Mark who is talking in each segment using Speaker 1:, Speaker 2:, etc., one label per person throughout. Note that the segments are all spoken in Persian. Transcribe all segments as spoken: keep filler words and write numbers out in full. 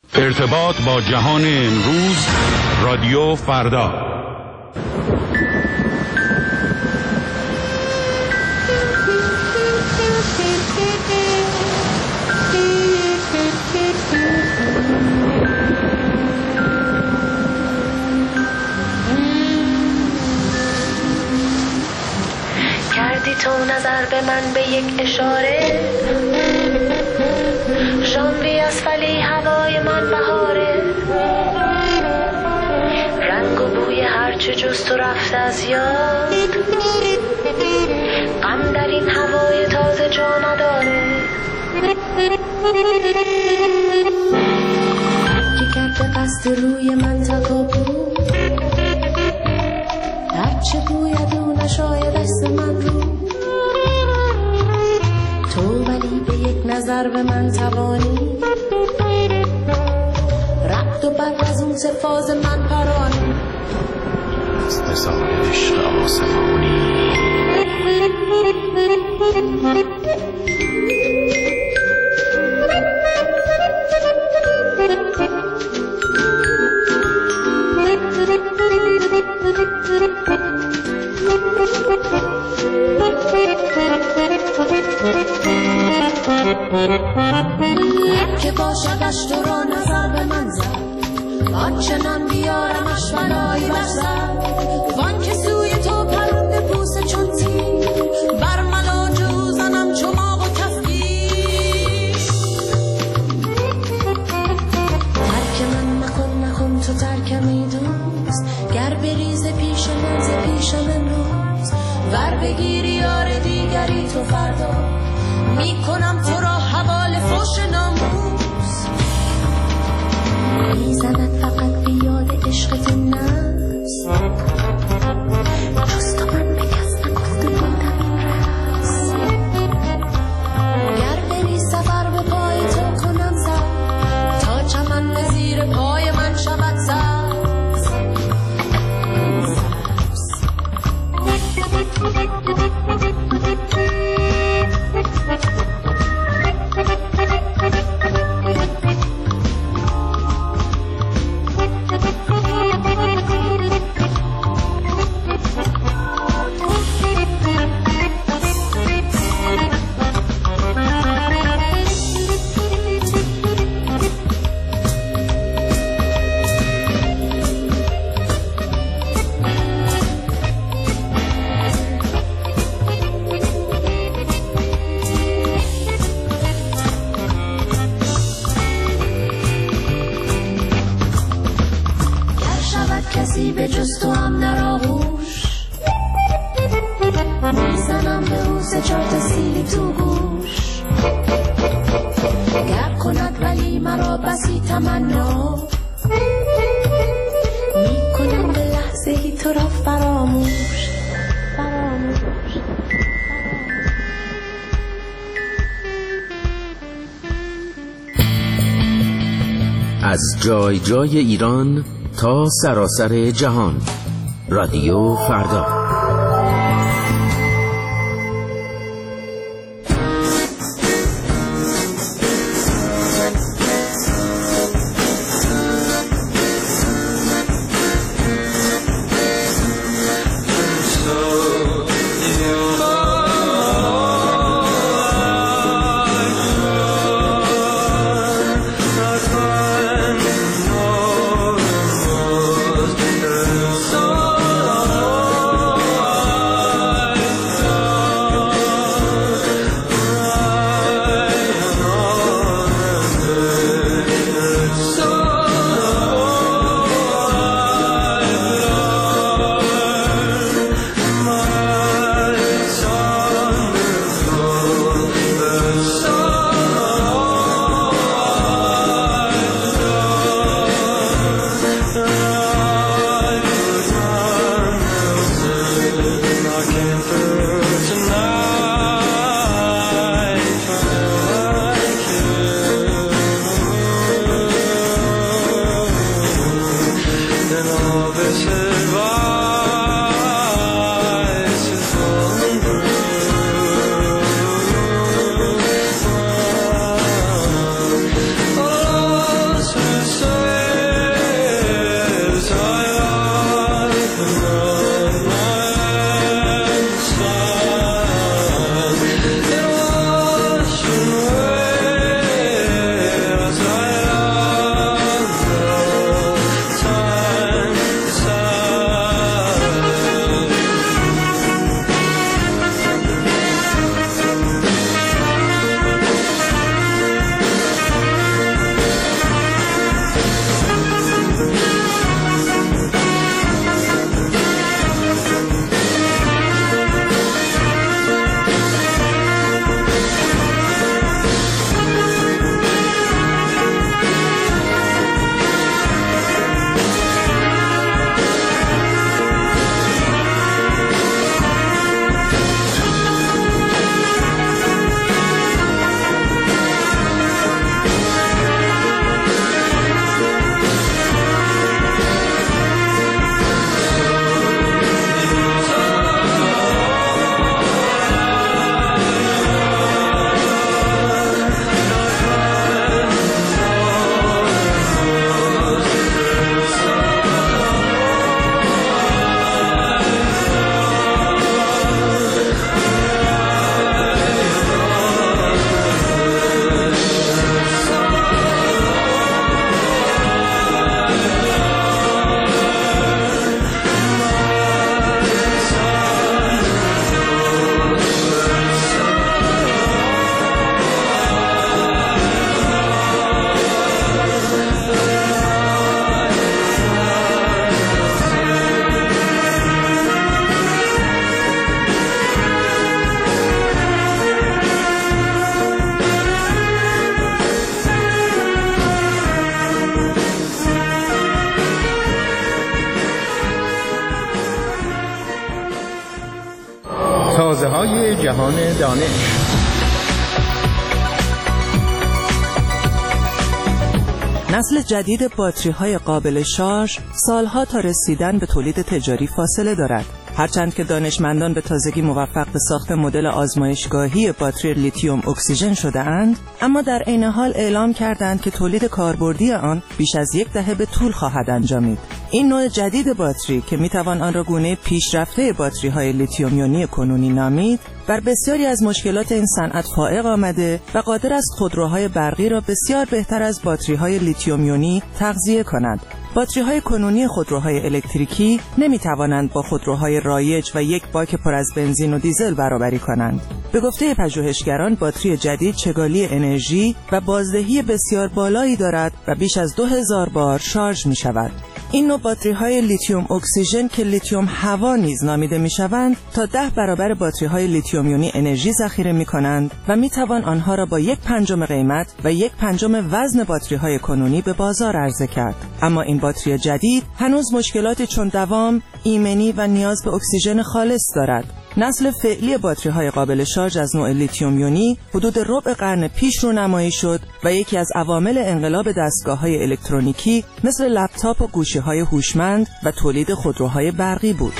Speaker 1: ارتباط با جهان امروز، رادیو فردا.
Speaker 2: کردی تو نظر به من به یک اشاره، ژانویه از ولی هوای من بهاره، رنگ و بوی هرچه جز تو رفته از یاد، غم در این هوای تازه جا نداره. که کرده قصد روی من تکابو، هرچه بوید او نشاید دست من رو، تو ولی به یک نظر به من توانی، رد و بر از اون سفاز من پرانی،
Speaker 3: استثار عشق آسمانی.
Speaker 2: که باشدش تو را نظر به من زد، آنچنان بیارمش بلایی بر سر، وان که سوی تو پرنده پوسه چون تیر، بر ملاج او زنم چماق و کفگیر. ترک من نکن نکن تو ترکمی دوست، گر بریز پیش من ز پیشم امروز، ور بگیری یار دیگری تو فردا، میکنم تو را حواله فوش ناموس. میزند فقط بیاد عشقت نفس، جز تو من به کس نگفته بودم این رقص، گر بری سفر به پای تو کنم سر، تا چمن به زیر پای من شود سبز. کسی به جز تو هم در آغوش، میزنم به او سه چار تا سیلی تو گوش، گر کند ولی مرا بسی تمنا، میکنم به لحظه ای تو را فراموش فراموش.
Speaker 4: از جای جای ایران تا سراسر جهان، رادیو فردا.
Speaker 3: خبرهای جهان دانش.
Speaker 5: نسل جدید باتری‌های قابل شارژ سالها تا رسیدن به تولید تجاری فاصله دارد. هرچند که دانشمندان به تازگی موفق به ساخت مدل آزمایشگاهی باتری لیتیوم اکسیژن شده اند، اما در عین حال اعلام کردند که تولید کاربردی آن بیش از یک دهه به طول خواهد انجامید. این نوع جدید باتری که میتوان آن را گونه پیشرفته باتری‌های لیتیوم یونی کنونی نامید، بر بسیاری از مشکلات این صنعت فائق آمده و قادر است خودروهای برقی را بسیار بهتر از باتری‌های لیتیوم یونی تغذیه کند. باتری‌های کنونی خودروهای الکتریکی نمی‌توانند با خودروهای رایج و یک باک پر از بنزین و دیزل برابری کنند. به گفته پژوهشگران، باتری جدید چگالی انرژی و بازدهی بسیار بالایی دارد و بیش از دو هزار بار شارژ می‌شود. این نوع باتری‌های لیتیوم اکسیژن که لیتیوم هوا نیز نامیده می‌شوند، تا ده برابر باتری‌های لیتیوم یونی انرژی ذخیره می‌کنند و می‌توان آنها را با یک پنجم قیمت و یک پنجم وزن باتری‌های کنونی به بازار عرضه کرد. اما این باتری جدید هنوز مشکلاتی چون دوام، ایمنی و نیاز به اکسیژن خالص دارد. نسل فعلی باتری‌های قابل شارژ از نوع لیتیوم یونی حدود ربع قرن پیش رونمایی شد و یکی از عوامل انقلاب دستگاه‌های الکترونیکی مثل لپتاپ و گوشی‌های هوشمند و تولید خودروهای برقی بود.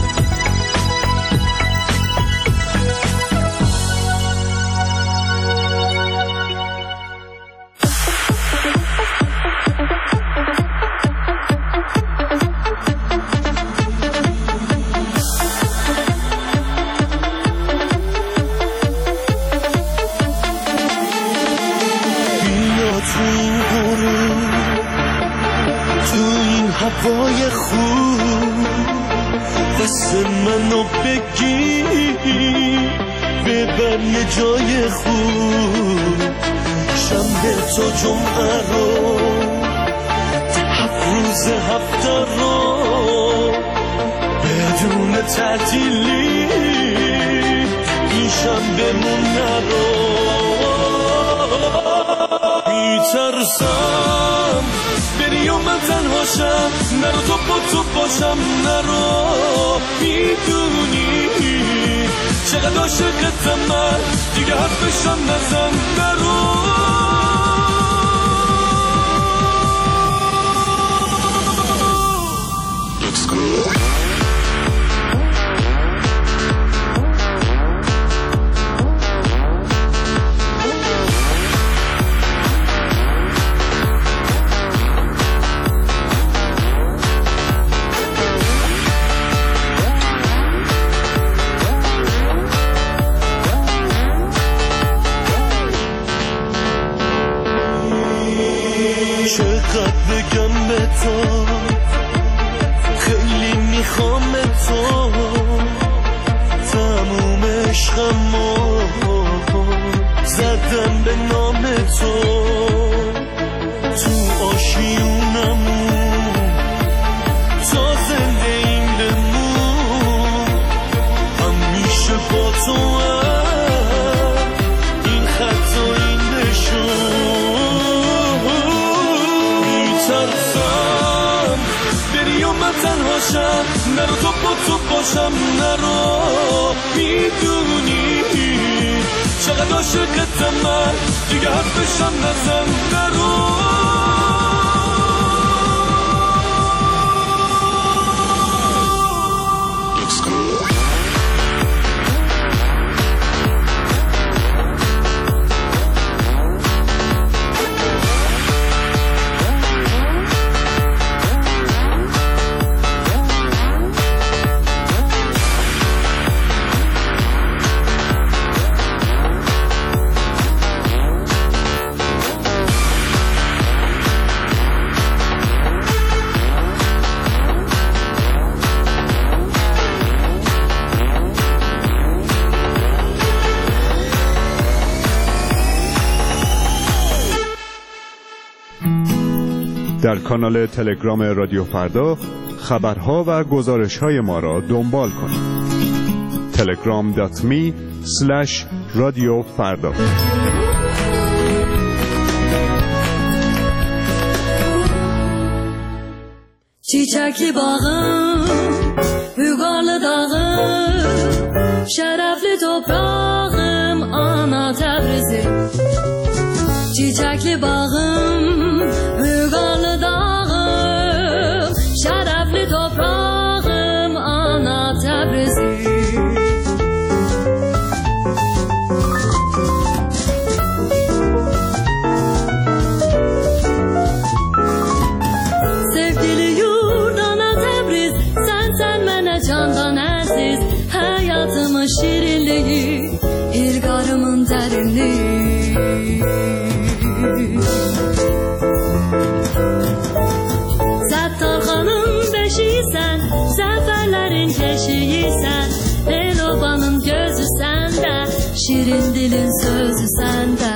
Speaker 6: هوای خوب دست منو بگی ببر یه جای خوب، شنبه تا جمعه رو هفت روز هفته رو بدون تعطیلی این شنبه مون نرو. میترسم بری و من تنهاشم، نرو تو با تو باشم، نرو میدونی چقدر عاشقتم من، دیگه حرفشم نزن، نرو. Let's go. چقدر بگم به تو، خیلی میخوام تو، تموم عشقمو زدم به نام تو، تو آشیونمون تا زنده این بمون، همیشه با تو هم این خط و این نشون. میترسم بری و من تنهاشم، نرو تو با تو باشم، نرو میدونی چقدر عاشقتم من، دیگه حرفشم نزن، نرو.
Speaker 1: در کانال تلگرام رادیو فردا خبرها و گزارش‌های ما را دنبال کنید. تلگرام دات می اسلش رادیو فردا.
Speaker 2: Çiçekli bağım, Hügarlı dağım, şərəfli toprağım, ana Təbrizi. Çiçəkli bağım, vüqarlı dağım, şərəfli toprağım, ana Təbrizi. Sevgili yurt, ana Təbriz, sən sən mənə candan əziz, həyatımın şirinliyi, irqarımın dərinliyi. Səttarxanın beşisən, zəfərlərin keşiyisən, Elovanın gözü səndə, şirin dilin sözü səndə.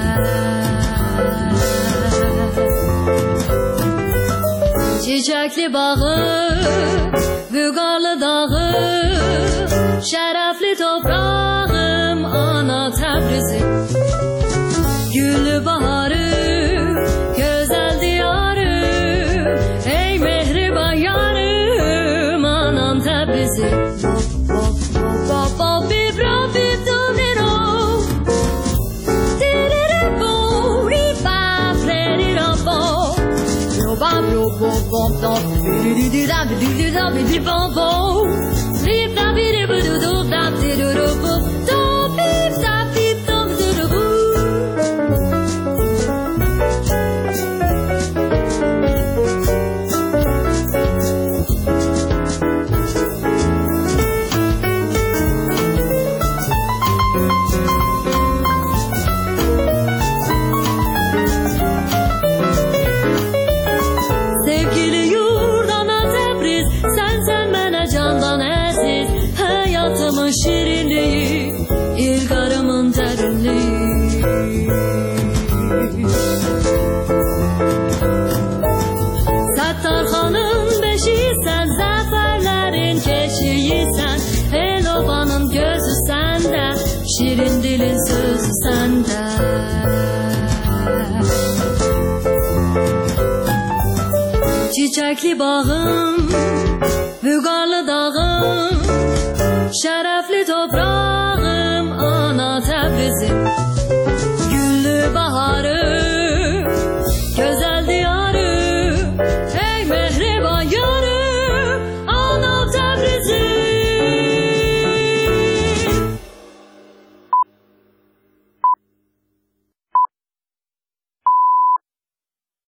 Speaker 2: Çiçəkli bağı, vüqarlı dağı, şərəfli toprağım, ana Təbrizi. Güllü baharı, gözəl diyarı, ey mehriban yarım, anam Təbrizi. Sevgili yurt, ana Təbriz, sən sən mənə candan əziz, həyatımın şirinliyi, irqarımın dərinliyi. Səttarxanın beşisən, zəfərlərin keşiyisən, Elovanın gözü səndə, şirin dilin sözü səndə. Çiçəkli bağım, vüqarlı dağım, şərəfli toprağım, ana Təbrizi.